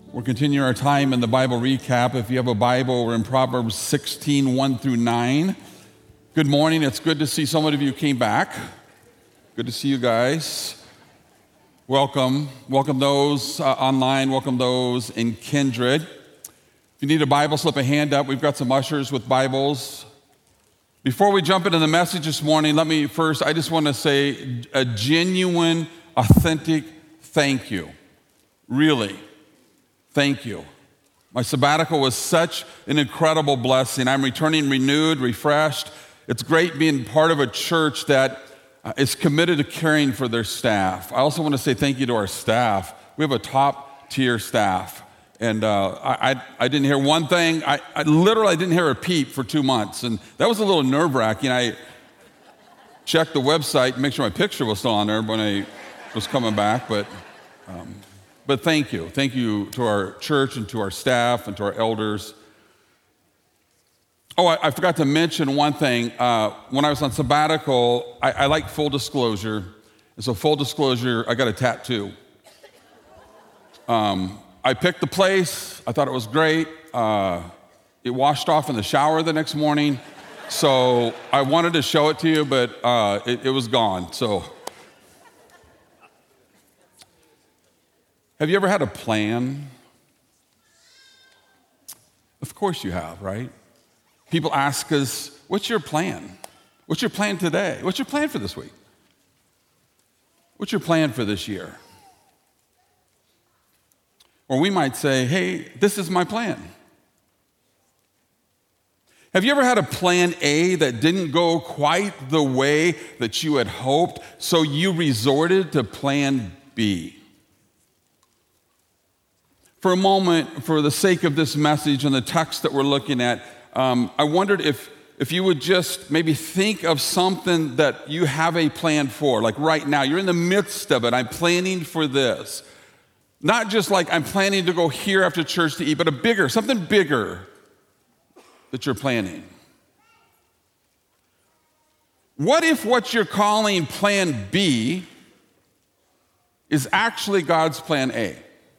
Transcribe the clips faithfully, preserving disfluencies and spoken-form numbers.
We're continuing our time in the Bible recap. If you have a Bible, we're in Proverbs sixteen, one through nine. Good morning. It's good to see so many of you came back. Good to see you guys. Welcome. Welcome those uh, online. Welcome those in Kindred. If you need a Bible, slip a hand up. We've got some ushers with Bibles. Before we jump into the message this morning, let me first, I just want to say a genuine, authentic thank you. Really. Thank you. My sabbatical was such an incredible blessing. I'm returning renewed, refreshed. It's great being part of a church that is committed to caring for their staff. I also want to say thank you to our staff. We have a top-tier staff. And uh, I, I, I didn't hear one thing. I, I literally didn't hear a peep for two months. And that was a little nerve-wracking. I checked the website to make sure my picture was still on there when I was coming back. But... Um, But thank you. Thank you to our church and to our staff and to our elders. Oh, I, I forgot to mention one thing. Uh, when I was on sabbatical, I, I like full disclosure. And so full disclosure, I got a tattoo. Um, I picked the place. I thought it was great. Uh, it washed off in the shower the next morning. So I wanted to show it to you, but uh, it, it was gone. So... Have you ever had a plan? Of course you have, right? People ask us, what's your plan? What's your plan today? What's your plan for this week? What's your plan for this year? Or we might say, hey, this is my plan. Have you ever had a plan A that didn't go quite the way that you had hoped, so you resorted to plan B? For a moment, for the sake of this message and the text that we're looking at, um, I wondered if, if you would just maybe think of something that you have a plan for, like right now. You're in the midst of it. I'm planning for this. Not just like I'm planning to go here after church to eat, but a bigger, something bigger that you're planning. What if what you're calling plan B is actually God's plan A?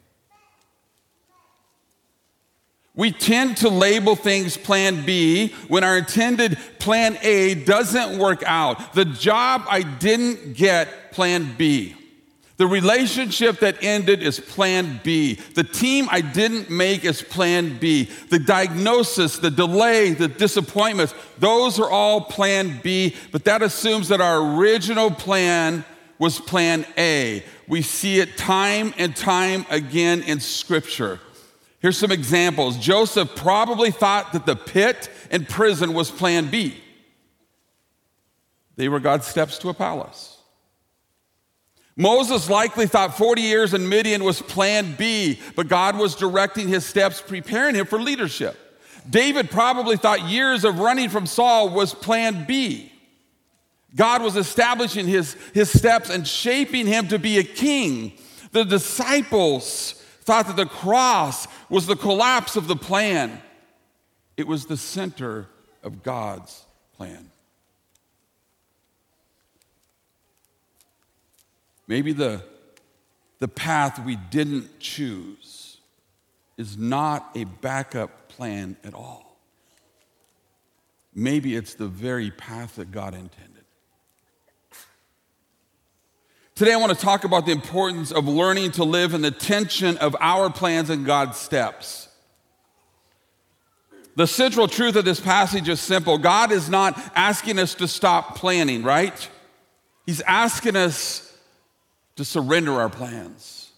We tend to label things plan B when our intended plan A doesn't work out. The job I didn't get, plan B. The relationship that ended is plan B. The team I didn't make is plan B. The diagnosis, the delay, the disappointments, those are all plan B, but that assumes that our original plan was plan A. We see it time and time again in Scripture. Here's some examples. Joseph probably thought that the pit and prison was plan B. They were God's steps to a palace. Moses likely thought forty years in Midian was plan B, but God was directing his steps, preparing him for leadership. David probably thought years of running from Saul was plan B. God was establishing his, his steps and shaping him to be a king. The disciples thought that the cross was the collapse of the plan. It was the center of God's plan. Maybe the, the path we didn't choose is not a backup plan at all. Maybe it's the very path that God intended. Today I want to talk about the importance of learning to live in the tension of our plans and God's steps. The central truth of this passage is simple. God is not asking us to stop planning, right? He's asking us to surrender our plans.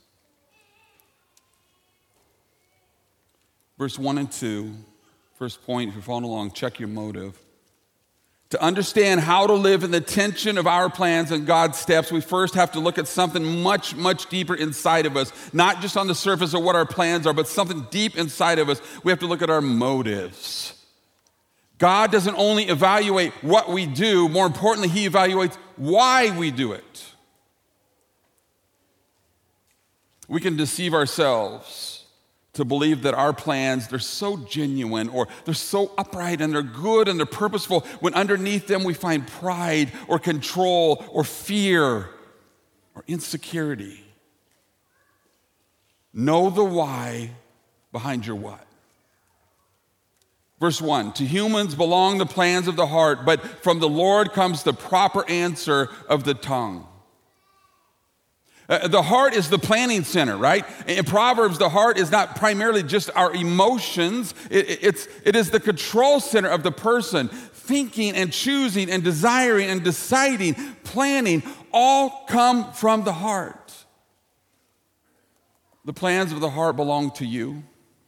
Verse one and two, first point, if you're following along, check your motive. To understand how to live in the tension of our plans and God's steps, we first have to look at something much, much deeper inside of us. Not just on the surface of what our plans are, but something deep inside of us. We have to look at our motives. God doesn't only evaluate what we do, more importantly, He evaluates why we do it. We can deceive ourselves to believe that our plans, they're so genuine or they're so upright and they're good and they're purposeful when underneath them we find pride or control or fear or insecurity. Know the why behind your what? Verse one, to humans belong the plans of the heart, but from the Lord comes the proper answer of the tongue. Uh, the heart is the planning center, right? In Proverbs, the heart is not primarily just our emotions. It, it's, it is the control center of the person. Thinking and choosing and desiring and deciding, planning, all come from the heart. The plans of the heart belong to you.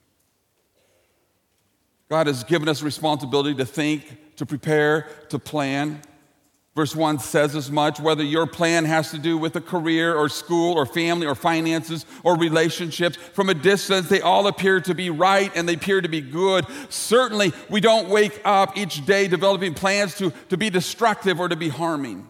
God has given us responsibility to think, to prepare, to plan. Verse one says as much, whether your plan has to do with a career or school or family or finances or relationships. From a distance, they all appear to be right and they appear to be good. Certainly, we don't wake up each day developing plans to, to be destructive or to be harming.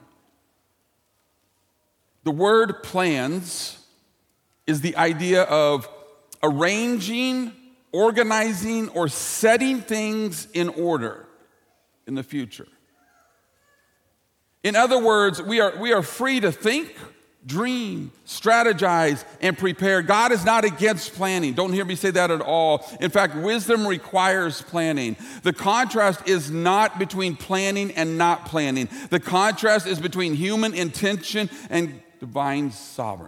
The word plans is the idea of arranging, organizing, or setting things in order in the future. In other words, we are, we are free to think, dream, strategize, and prepare. God is not against planning. Don't hear me say that at all. In fact, wisdom requires planning. The contrast is not between planning and not planning. The contrast is between human intention and divine sovereignty.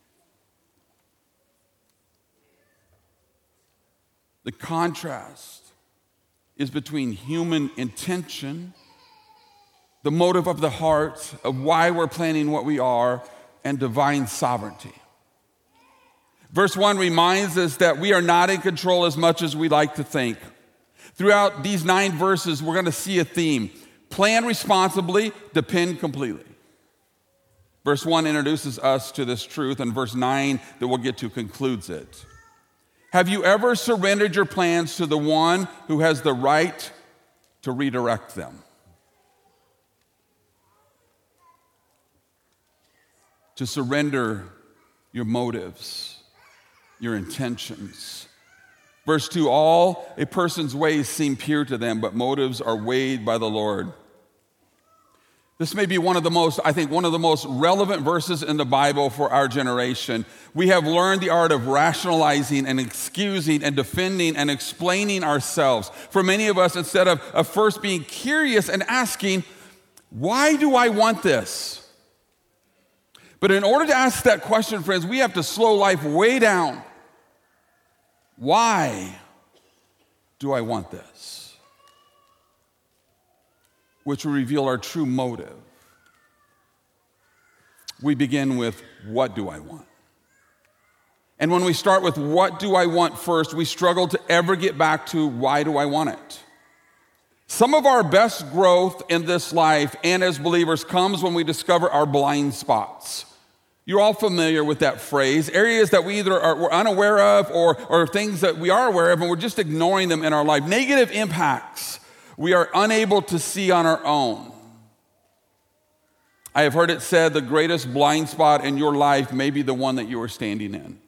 The contrast is between human intention, the motive of the heart, of why we're planning what we are, and divine sovereignty. Verse one reminds us that we are not in control as much as we like to think. Throughout these nine verses, we're going to see a theme. Plan responsibly, depend completely. Verse one introduces us to this truth, and verse nine that we'll get to concludes it. Have you ever surrendered your plans to the one who has the right to redirect them? To surrender your motives, your intentions. Verse two, all a person's ways seem pure to them, but motives are weighed by the Lord. This may be one of the most, I think, one of the most relevant verses in the Bible for our generation. We have learned the art of rationalizing and excusing and defending and explaining ourselves. For many of us, instead of, of first being curious and asking, why do I want this? But in order to ask that question, friends, we have to slow life way down. Why do I want this? Which will reveal our true motive. We begin with, what do I want? And when we start with what do I want first, we struggle to ever get back to why do I want it? Some of our best growth in this life and as believers comes when we discover our blind spots. You're all familiar with that phrase, areas that we either are we're unaware of or, or things that we are aware of and we're just ignoring them in our life. Negative impacts we are unable to see on our own. I have heard it said the greatest blind spot in your life may be the one that you are standing in.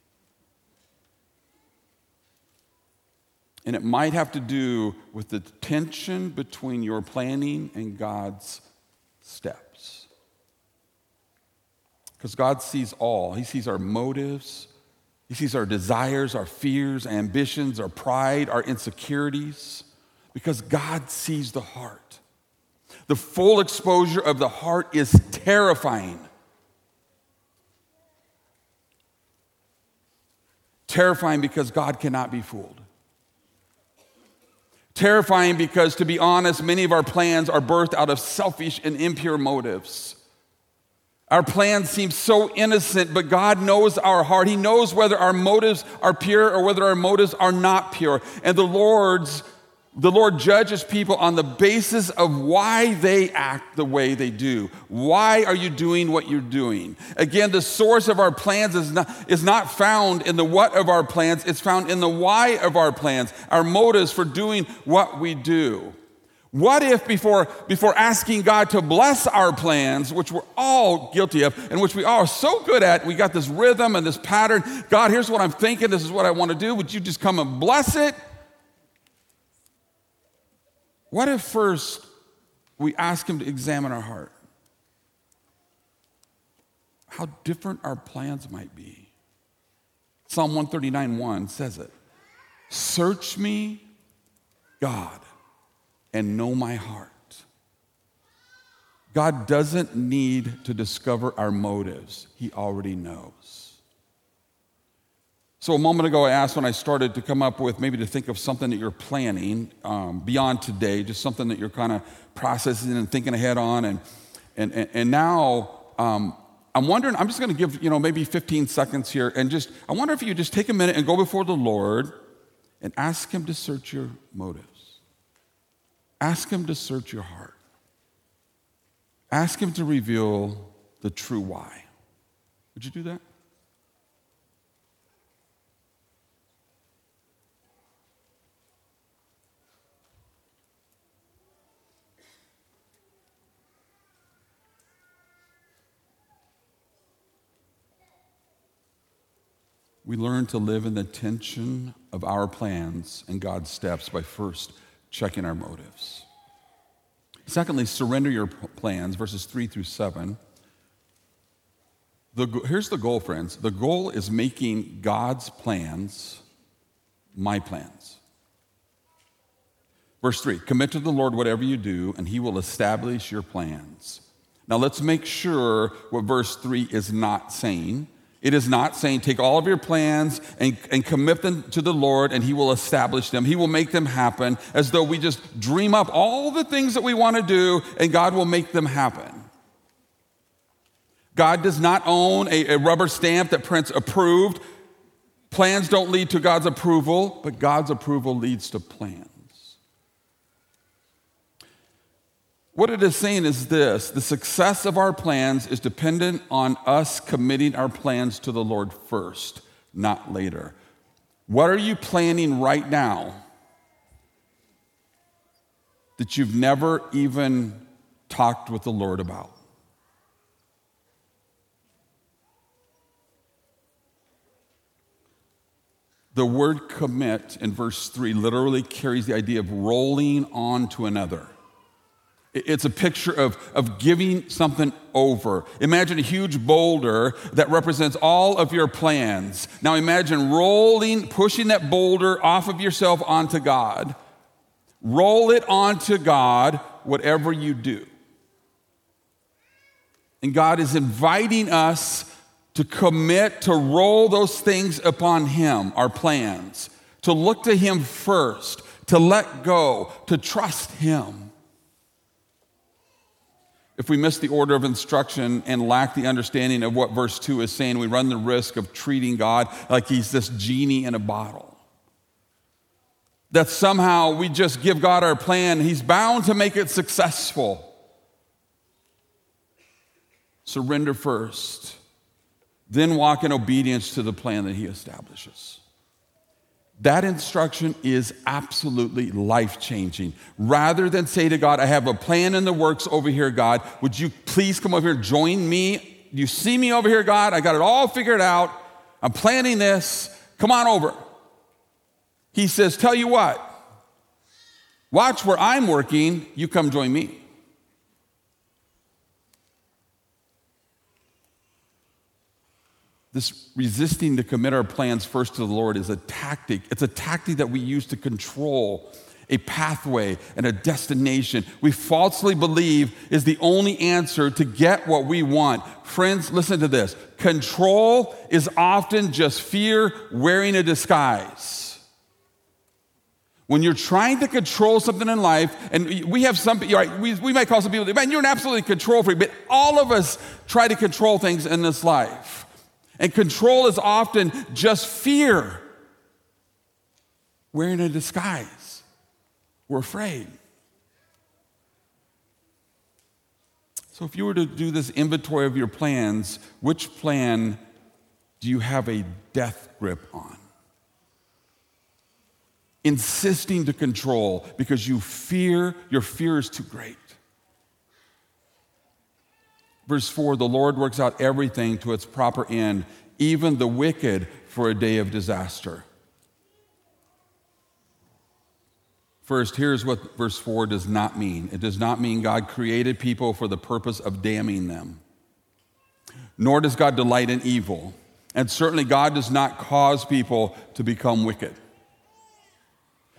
And it might have to do with the tension between your planning and God's steps. Because God sees all. He sees our motives. He sees our desires, our fears, ambitions, our pride, our insecurities. Because God sees the heart. The full exposure of the heart is terrifying. Terrifying because God cannot be fooled. Terrifying because, to be honest, many of our plans are birthed out of selfish and impure motives. Our plans seem so innocent, but God knows our heart. He knows whether our motives are pure or whether our motives are not pure. And the Lord's The Lord judges people on the basis of why they act the way they do. Why are you doing what you're doing? Again, the source of our plans is not, is not found in the what of our plans. It's found in the why of our plans, our motives for doing what we do. What if before, before asking God to bless our plans, which we're all guilty of and which we all are so good at, we got this rhythm and this pattern. God, here's what I'm thinking. This is what I want to do. Would you just come and bless it? What if first we ask him to examine our heart? How different our plans might be. Psalm one thirty-nine one says it. Search me, God, and know my heart. God doesn't need to discover our motives. He already knows. So a moment ago, I asked when I started to come up with maybe to think of something that you're planning um, beyond today, just something that you're kind of processing and thinking ahead on. And, and, and, and now um, I'm wondering, I'm just going to give, you know, maybe fifteen seconds here. And just, I wonder if you just take a minute and go before the Lord and ask him to search your motives. Ask him to search your heart. Ask him to reveal the true why. Would you do that? We learn to live in the tension of our plans and God's steps by first checking our motives. Secondly, surrender your plans, verses three through seven. The, here's the goal, friends. The goal is making God's plans my plans. Verse three, commit to the Lord whatever you do, and he will establish your plans. Now let's make sure what verse three is not saying. It is not saying take all of your plans and, and commit them to the Lord and he will establish them. He will make them happen, as though we just dream up all the things that we want to do and God will make them happen. God does not own a, a rubber stamp that prints approved. Plans don't lead to God's approval, but God's approval leads to plans. What it is saying is this: the success of our plans is dependent on us committing our plans to the Lord first, not later. What are you planning right now that you've never even talked with the Lord about? The word commit in verse three literally carries the idea of rolling on to another. It's a picture of, of giving something over. Imagine a huge boulder that represents all of your plans. Now imagine rolling, pushing that boulder off of yourself onto God. Roll it onto God, whatever you do. And God is inviting us to commit to roll those things upon him, our plans, to look to him first, to let go, to trust him. If we miss the order of instruction and lack the understanding of what verse two is saying, we run the risk of treating God like he's this genie in a bottle. That somehow we just give God our plan, he's bound to make it successful. Surrender first, then walk in obedience to the plan that he establishes. That instruction is absolutely life-changing. Rather than say to God, I have a plan in the works over here, God. Would you please come over here and join me? You see me over here, God? I got it all figured out. I'm planning this. Come on over. He says, tell you what. Watch where I'm working. You come join me. This resisting to commit our plans first to the Lord is a tactic. It's a tactic that we use to control a pathway and a destination we falsely believe is the only answer to get what we want. Friends, listen to this. Control is often just fear wearing a disguise. When you're trying to control something in life, and we have some, right, we, we might call some people, man, you're an absolutely control freak, but all of us try to control things in this life. And control is often just fear wearing a disguise. We're afraid. So if you were to do this inventory of your plans, which plan do you have a death grip on? Insisting to control because you fear, your fear is too great. Verse four, the Lord works out everything to its proper end, even the wicked for a day of disaster. First, here's what verse four does not mean. It does not mean God created people for the purpose of damning them. Nor does God delight in evil. And certainly God does not cause people to become wicked.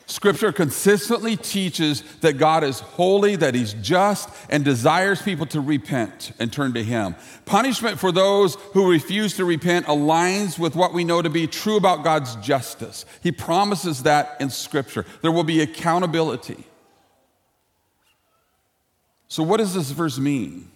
Scripture consistently teaches that God is holy, that he's just, and desires people to repent and turn to him. Punishment for those who refuse to repent aligns with what we know to be true about God's justice. He promises that in Scripture. There will be accountability. So what does this verse mean?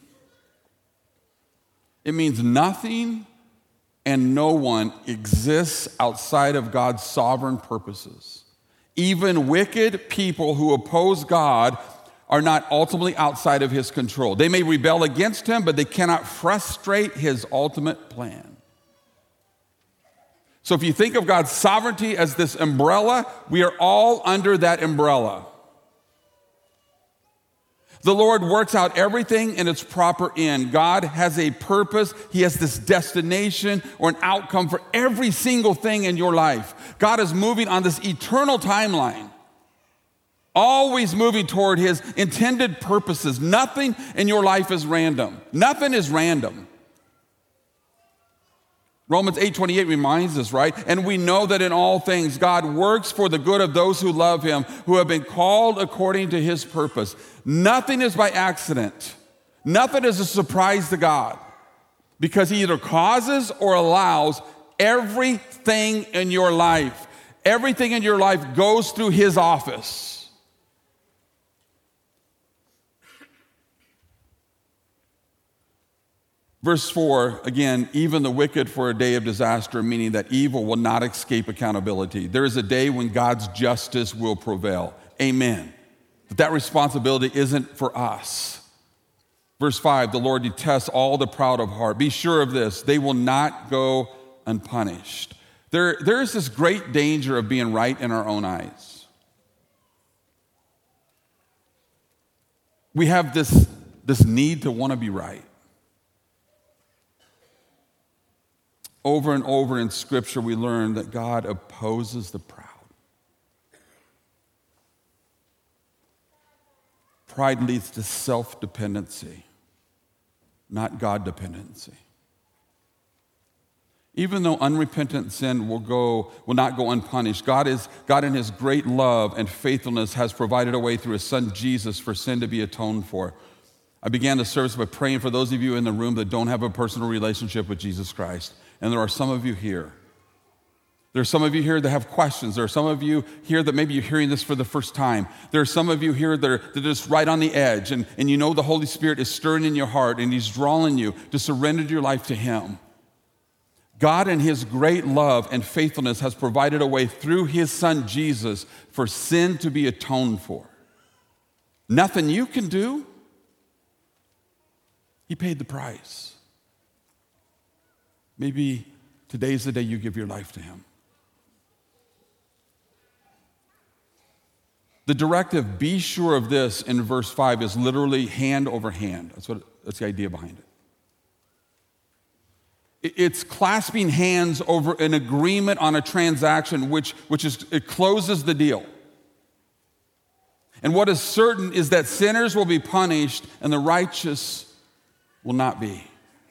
It means nothing and no one exists outside of God's sovereign purposes. Even wicked people who oppose God are not ultimately outside of his control. They may rebel against him, but they cannot frustrate his ultimate plan. So if you think of God's sovereignty as this umbrella, we are all under that umbrella. The Lord works out everything in its proper end. God has a purpose. He has this destination or an outcome for every single thing in your life. God is moving on this eternal timeline, always moving toward his intended purposes. Nothing in your life is random. Nothing is random. Romans eight twenty-eight reminds us, right? And we know that in all things God works for the good of those who love him, who have been called according to his purpose. Nothing is by accident. Nothing is a surprise to God, because he either causes or allows everything in your life. Everything in your life goes through his office. Verse four, again, even the wicked for a day of disaster, meaning that evil will not escape accountability. There is a day when God's justice will prevail. Amen. But that responsibility isn't for us. Verse five, the Lord detests all the proud of heart. Be sure of this, they will not go unpunished. There, there is this great danger of being right in our own eyes. We have this, this need to want to be right. Over and over in Scripture, we learn that God opposes the proud. Pride leads to self-dependency, not God-dependency. Even though unrepentant sin will go, will not go unpunished, God is God in his great love and faithfulness has provided a way through his son Jesus for sin to be atoned for. I began the service by praying for those of you in the room that don't have a personal relationship with Jesus Christ. And there are some of you here. There are some of you here that have questions. There are some of you here that maybe you're hearing this for the first time. There are some of you here that are, that are just right on the edge, and, and you know the Holy Spirit is stirring in your heart, and he's drawing you to surrender your life to him. God in his great love and faithfulness has provided a way through his son Jesus for sin to be atoned for. Nothing you can do. He paid the price. Maybe today's the day you give your life to him. The directive, be sure of this, in verse five is literally hand over hand. That's what that's the idea behind it. It's clasping hands over an agreement on a transaction, which, which is it closes the deal. And what is certain is that sinners will be punished and the righteous will not be.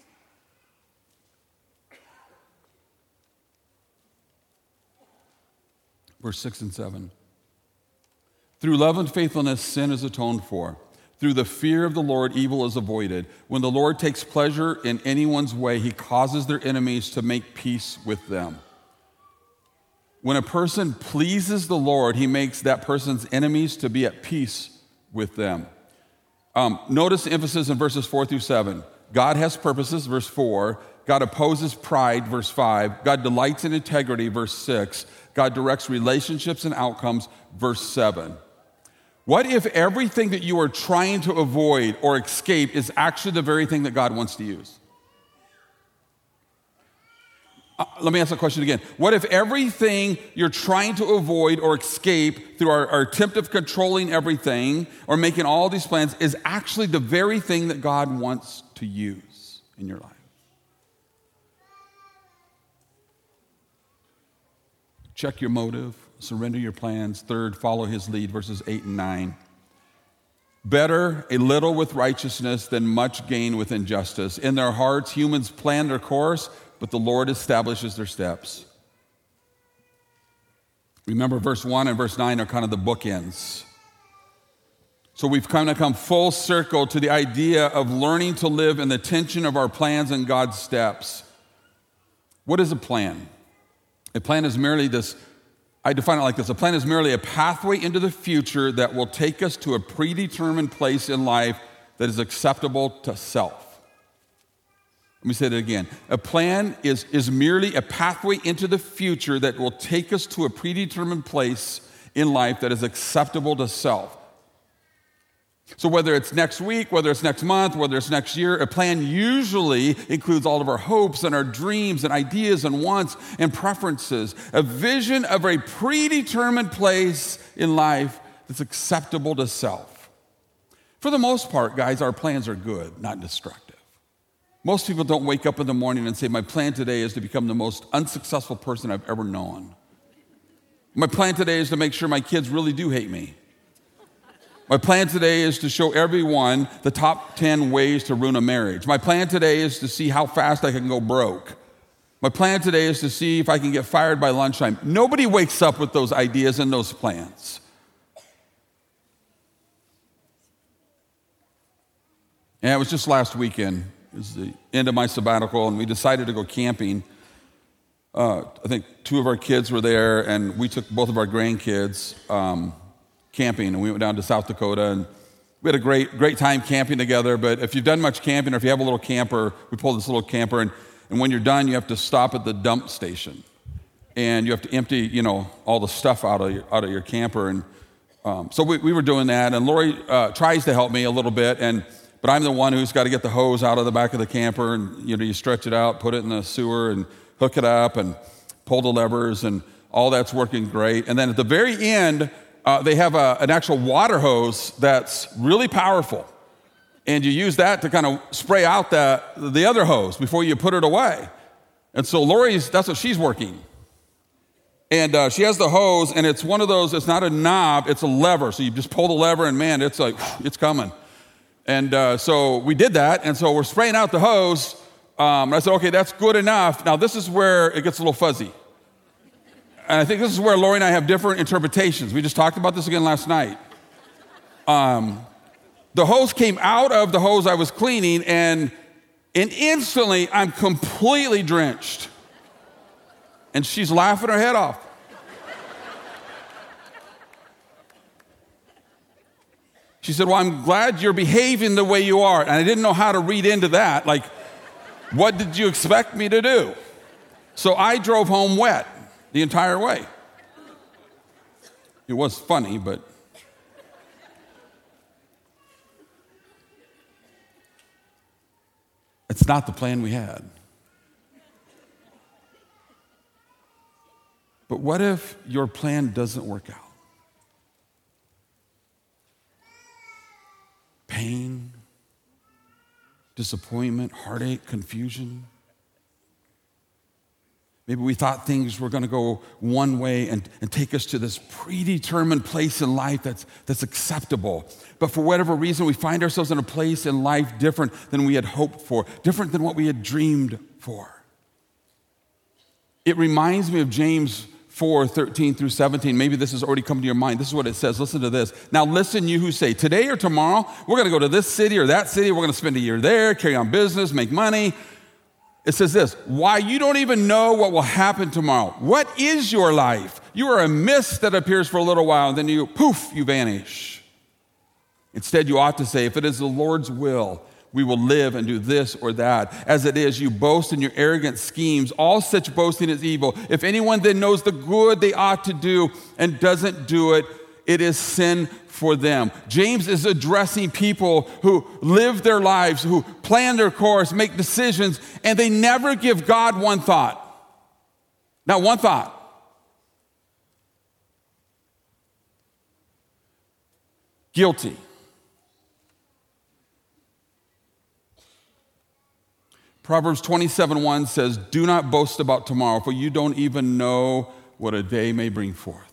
Verse six and seven. Through love and faithfulness, sin is atoned for. Through the fear of the Lord, evil is avoided. When the Lord takes pleasure in anyone's way, he causes their enemies to make peace with them. When a person pleases the Lord, he makes that person's enemies to be at peace with them. Um, notice the emphasis in verses four through seven. God has purposes, verse four. God opposes pride, verse five. God delights in integrity, verse six. God directs relationships and outcomes, verse seven. What if everything that you are trying to avoid or escape is actually the very thing that God wants to use? Uh, let me ask the question again. What if everything you're trying to avoid or escape through our, our attempt of controlling everything or making all these plans is actually the very thing that God wants to use in your life? Check your motive, surrender your plans. Third, follow his lead, verses eight and nine. Better a little with righteousness than much gain with injustice. In their hearts, humans plan their course, but the Lord establishes their steps. Remember, verse one and verse nine are kind of the bookends. So we've kind of come full circle to the idea of learning to live in the tension of our plans and God's steps. What is a plan? A plan is merely this, I define it like this, a plan is merely a pathway into the future that will take us to a predetermined place in life that is acceptable to self. Let me say that again. A plan is, is merely a pathway into the future that will take us to a predetermined place in life that is acceptable to self. So whether it's next week, whether it's next month, whether it's next year, a plan usually includes all of our hopes and our dreams and ideas and wants and preferences. A vision of a predetermined place in life that's acceptable to self. For the most part, guys, our plans are good, not destructive. Most people don't wake up in the morning and say, my plan today is to become the most unsuccessful person I've ever known. My plan today is to make sure my kids really do hate me. My plan today is to show everyone the top ten ways to ruin a marriage. My plan today is to see how fast I can go broke. My plan today is to see if I can get fired by lunchtime. Nobody wakes up with those ideas and those plans. And it was just last weekend. It was the end of my sabbatical, and we decided to go camping. Uh, I think two of our kids were there, and we took both of our grandkids um, camping, and we went down to South Dakota, and we had a great great time camping together. But if you've done much camping, or if you have a little camper, we pulled this little camper, and, and when you're done, you have to stop at the dump station, and you have to empty, you know, all the stuff out of your, out of your camper. And um, so we, we were doing that, and Lori uh, tries to help me a little bit, and but I'm the one who's got to get the hose out of the back of the camper, and you know, you stretch it out, put it in the sewer, and hook it up, and pull the levers, and all that's working great. And then at the very end, uh, they have a, an actual water hose that's really powerful, and you use that to kind of spray out the the other hose before you put it away. And so Lori's, that's what she's working. And uh, she has the hose, and it's one of those, it's not a knob, it's a lever. So you just pull the lever, and man, it's like, it's coming. And uh, so we did that, and so we're spraying out the hose. Um, and I said, okay, that's good enough. Now this is where it gets a little fuzzy. And I think this is where Lori and I have different interpretations. We just talked about this again last night. Um, the hose came out of the hose I was cleaning, and, and instantly I'm completely drenched. And she's laughing her head off. She said, well, I'm glad you're behaving the way you are. And I didn't know how to read into that. Like, what did you expect me to do? So I drove home wet the entire way. It was funny, but it's not the plan we had. But what if your plan doesn't work out? Pain, disappointment, heartache, confusion. Maybe we thought things were going to go one way and, and take us to this predetermined place in life that's, that's acceptable. But for whatever reason, we find ourselves in a place in life different than we had hoped for, different than what we had dreamed for. It reminds me of James four, thirteen through seventeen. Maybe this has already come to your mind. This is what it says. Listen to this. Now listen, you who say, today or tomorrow, we're going to go to this city or that city. We're going to spend a year there, carry on business, make money. It says this, why, you don't even know what will happen tomorrow. What is your life? You are a mist that appears for a little while, and then you, poof, you vanish. Instead, you ought to say, if it is the Lord's will, we will live and do this or that. As it is, you boast in your arrogant schemes. All such boasting is evil. If anyone then knows the good they ought to do and doesn't do it, it is sin for them. James is addressing people who live their lives, who plan their course, make decisions, and they never give God one thought. Not one thought. Guilty. Proverbs twenty-seven one says, do not boast about tomorrow, for you don't even know what a day may bring forth.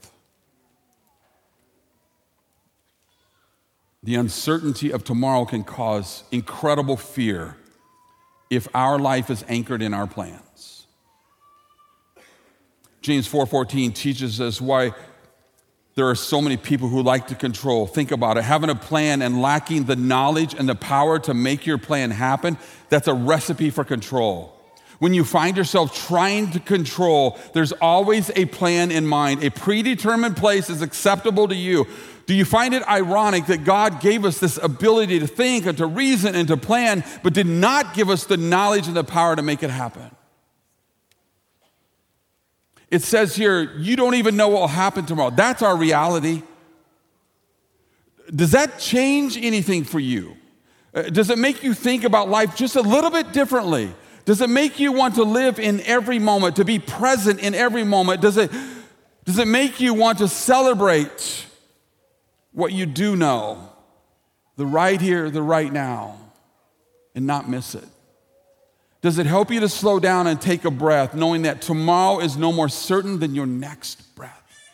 The uncertainty of tomorrow can cause incredible fear if our life is anchored in our plans. James four fourteen teaches us why there are so many people who like to control. Think about it. Having a plan and lacking the knowledge and the power to make your plan happen, that's a recipe for control. When you find yourself trying to control, there's always a plan in mind. A predetermined place is acceptable to you. Do you find it ironic that God gave us this ability to think and to reason and to plan, but did not give us the knowledge and the power to make it happen? It says here, you don't even know what will happen tomorrow. That's our reality. Does that change anything for you? Does it make you think about life just a little bit differently? Does it make you want to live in every moment, to be present in every moment? Does it, does it make you want to celebrate what you do know, the right here, the right now, and not miss it? Does it help you to slow down and take a breath, knowing that tomorrow is no more certain than your next breath?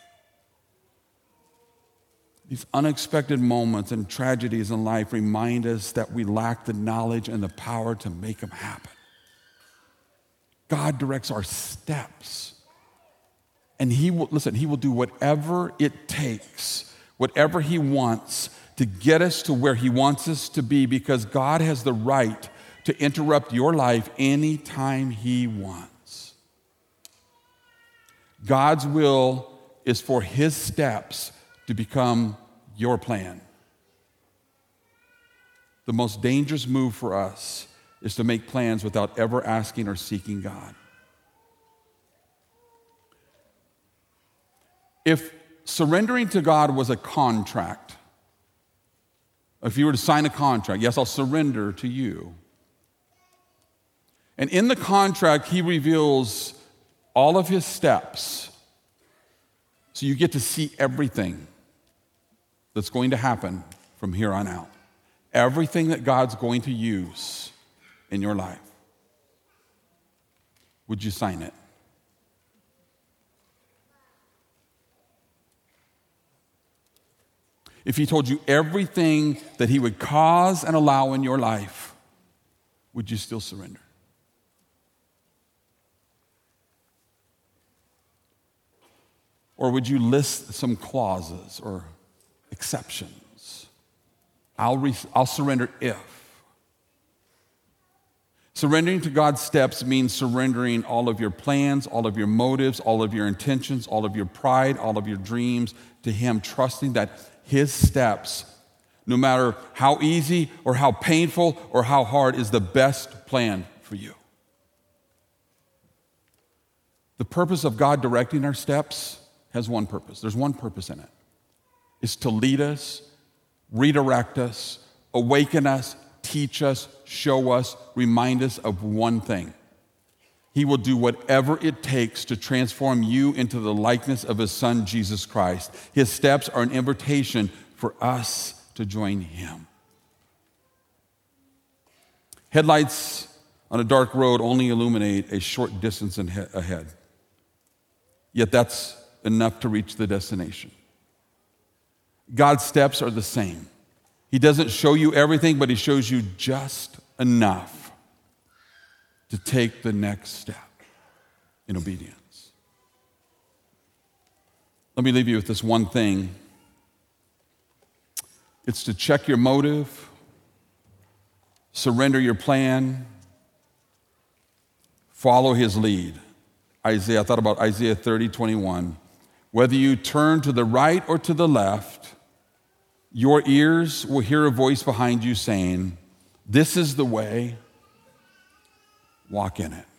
These unexpected moments and tragedies in life remind us that we lack the knowledge and the power to make them happen. God directs our steps, and he will, listen, he will do whatever it takes, whatever he wants to get us to where he wants us to be, because God has the right to interrupt your life anytime he wants. God's will is for his steps to become your plan. The most dangerous move for us is to make plans without ever asking or seeking God. If surrendering to God was a contract, if you were to sign a contract, yes, I'll surrender to you. And in the contract, he reveals all of his steps. So you get to see everything that's going to happen from here on out. Everything that God's going to use in your life. Would you sign it? If he told you everything that he would cause and allow in your life, would you still surrender? Or would you list some clauses or exceptions? I'll, re- I'll surrender if. Surrendering to God's steps means surrendering all of your plans, all of your motives, all of your intentions, all of your pride, all of your dreams to him, trusting that his steps, no matter how easy or how painful or how hard, is the best plan for you. The purpose of God directing our steps has one purpose. There's one purpose in it. It's to lead us, redirect us, awaken us, teach us, show us, remind us of one thing. He will do whatever it takes to transform you into the likeness of his son, Jesus Christ. His steps are an invitation for us to join him. Headlights on a dark road only illuminate a short distance ahead. Yet that's enough to reach the destination. God's steps are the same. He doesn't show you everything, but he shows you just enough to take the next step in obedience. Let me leave you with this one thing. It's to check your motive, surrender your plan, follow his lead. Isaiah, I thought about Isaiah thirty, twenty-one. Whether you turn to the right or to the left, your ears will hear a voice behind you saying, "This is the way, walk in it."